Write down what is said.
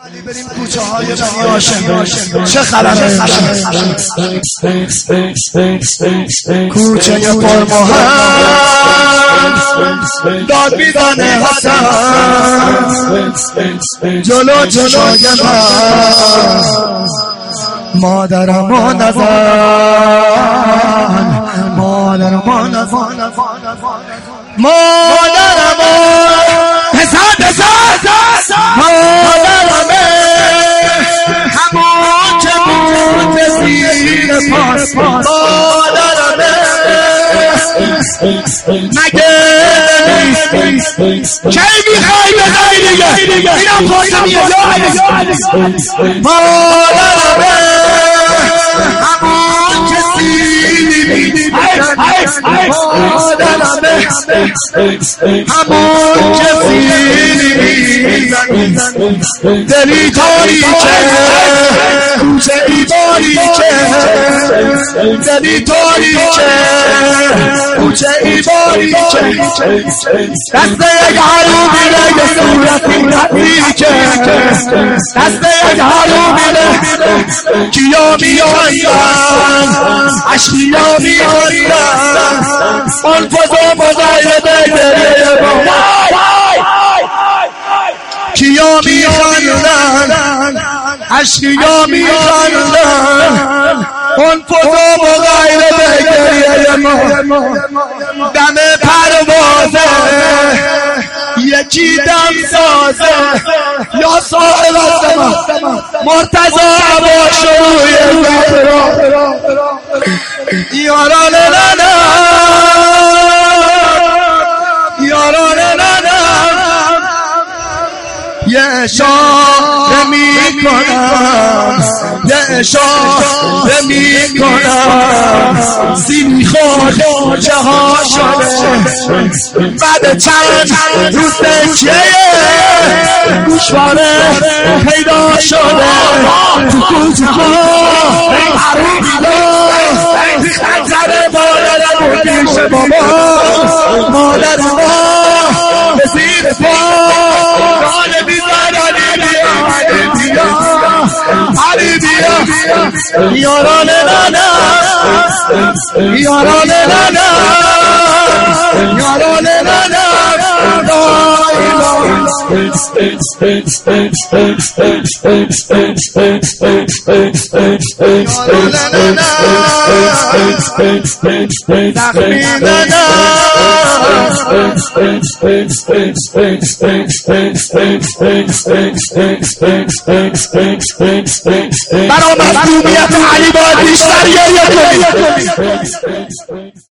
علی بریم کوچه های بنی هاشم چه خبره کوچه پرمحن داد میزنه حسن جلو چشای من مادرمو نزن مادرمو نزن مادرمو مادرمه همون که بود زیر پاس مادرمه مگه کی میخوای بزنی دیگه اینم پایمیه مادرمه همون که سیلی مادرمه همون که دلی تاریکه کوچه ای باریکه دلی تاریکه کوچه ای باریکه دست یک حلو میره یه صورتی تبریکه دست یک حلو میره کیا میآیدن اشکیا میآیدن آن فضا مزایده بگره کیا میخواندن اشکیا میخواندن اون فضا و غیر بگریه ما دم پروازه یکی دم سازه یا صاحب الزمان مرتضی عبا شروع یاران لنا یاران لنا یه اشاره میکنم یه اشاره میکنم سیمی خود جها شده بعد چند روز تکیه گوشواره پیدا شده تو کوچه ها خنجر مادرم و پیش بابا مادرم به زیر پا علی بیا یاران لنا یاران لنا یاران لنا برای مظلومیت علی باید بیشتر